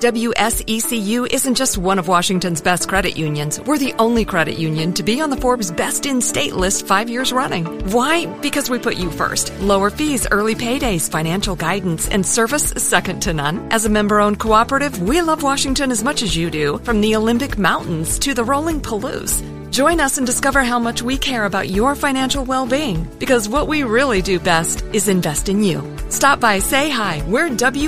WSECU isn't just one of Washington's best credit unions. We're the only credit union to be on the Forbes Best in State list 5 years running. Why? Because we put you first. Lower fees, early paydays, financial guidance, and service second to none. As a member-owned cooperative, we love Washington as much as you do, from the Olympic Mountains to the rolling Palouse. Join us and discover how much we care about your financial well-being, because what we really do best is invest in you. Stop by, say hi. We're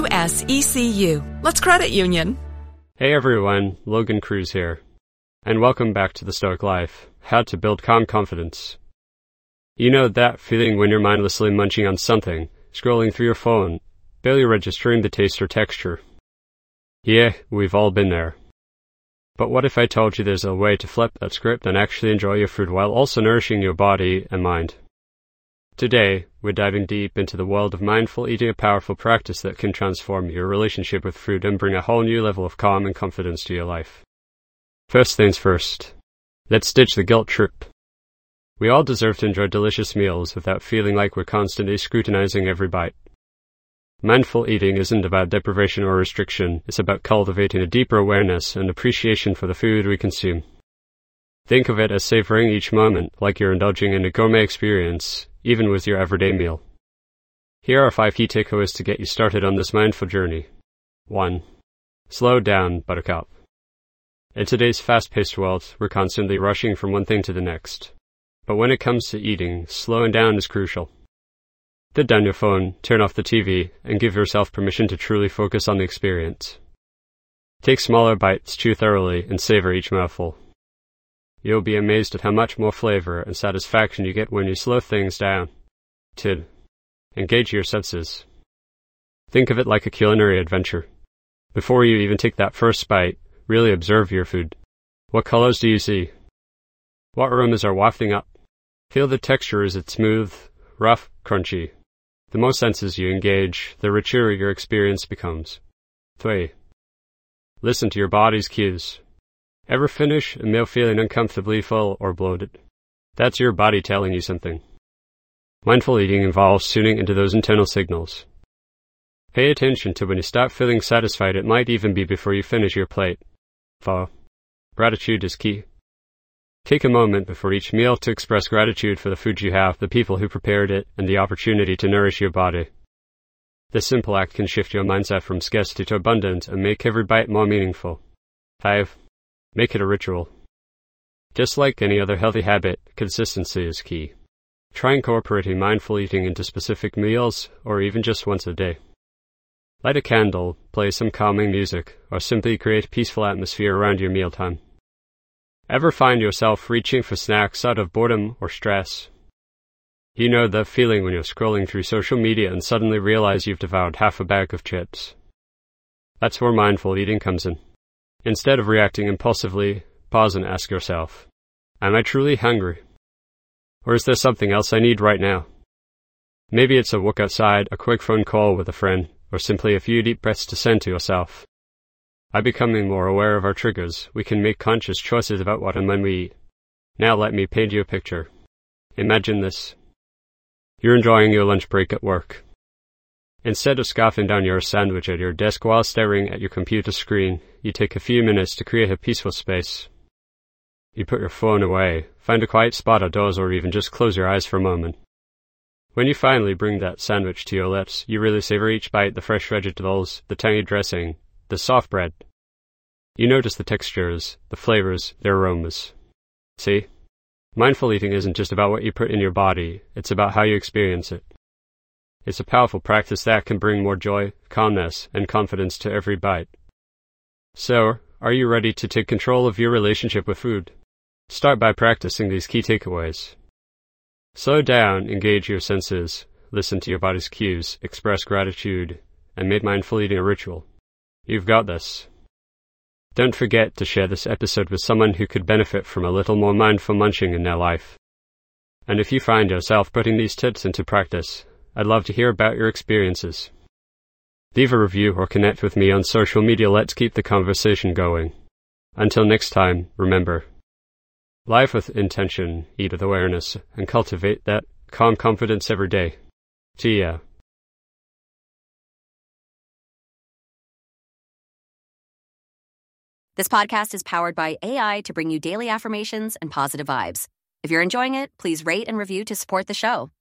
WSECU. Let's credit union. Hey everyone, Logan Cruz here, and welcome back to The Stoic Life, How to Build Calm Confidence. You know that feeling when you're mindlessly munching on something, scrolling through your phone, barely registering the taste or texture. Yeah, we've all been there. But what if I told you there's a way to flip that script and actually enjoy your food while also nourishing your body and mind? Today, we're diving deep into the world of mindful eating, a powerful practice that can transform your relationship with food and bring a whole new level of calm and confidence to your life. First things first, let's ditch the guilt trip. We all deserve to enjoy delicious meals without feeling like we're constantly scrutinizing every bite. Mindful eating isn't about deprivation or restriction, it's about cultivating a deeper awareness and appreciation for the food we consume. Think of it as savoring each moment, like you're indulging in a gourmet experience, even with your everyday meal. Here are 5 key takeaways to get you started on this mindful journey. 1. Slow down, buttercup. In today's fast-paced world, we're constantly rushing from one thing to the next. But when it comes to eating, slowing down is crucial. Put down your phone, turn off the TV, and give yourself permission to truly focus on the experience. Take smaller bites, chew thoroughly, and savor each mouthful. You'll be amazed at how much more flavor and satisfaction you get when you slow things down. 2. Engage your senses. Think of it like a culinary adventure. Before you even take that first bite, really observe your food. What colors do you see? What aromas are wafting up? Feel the texture. Is it smooth, rough, crunchy? The more senses you engage, the richer your experience becomes. 3. Listen to your body's cues. Ever finish a meal feeling uncomfortably full or bloated? That's your body telling you something. Mindful eating involves tuning into those internal signals. Pay attention to when you start feeling satisfied. It might even be before you finish your plate. 4. Gratitude is key. Take a moment before each meal to express gratitude for the food you have, the people who prepared it, and the opportunity to nourish your body. This simple act can shift your mindset from scarcity to abundance and make every bite more meaningful. 5. Make it a ritual. Just like any other healthy habit, consistency is key. Try incorporating mindful eating into specific meals, or even just once a day. Light a candle, play some calming music, or simply create a peaceful atmosphere around your mealtime. Ever find yourself reaching for snacks out of boredom or stress? You know the feeling when you're scrolling through social media and suddenly realize you've devoured half a bag of chips. That's where mindful eating comes in. Instead of reacting impulsively, pause and ask yourself, am I truly hungry? Or is there something else I need right now? Maybe it's a walk outside, a quick phone call with a friend, or simply a few deep breaths to send to yourself. By becoming more aware of our triggers, we can make conscious choices about what and when we eat. Now let me paint you a picture. Imagine this. You're enjoying your lunch break at work. Instead of scarfing down your sandwich at your desk while staring at your computer screen, you take a few minutes to create a peaceful space. You put your phone away, find a quiet spot outdoors, or even just close your eyes for a moment. When you finally bring that sandwich to your lips, you really savor each bite, the fresh vegetables, the tangy dressing, the soft bread. You notice the textures, the flavors, the aromas. See? Mindful eating isn't just about what you put in your body, it's about how you experience it. It's a powerful practice that can bring more joy, calmness, and confidence to every bite. So, are you ready to take control of your relationship with food? Start by practicing these key takeaways. Slow down, engage your senses, listen to your body's cues, express gratitude, and make mindful eating a ritual. You've got this. Don't forget to share this episode with someone who could benefit from a little more mindful munching in their life. And if you find yourself putting these tips into practice, I'd love to hear about your experiences. Leave a review or connect with me on social media. Let's keep the conversation going. Until next time, remember, live with intention, eat with awareness, and cultivate that calm confidence every day. See ya. This podcast is powered by AI to bring you daily affirmations and positive vibes. If you're enjoying it, please rate and review to support the show.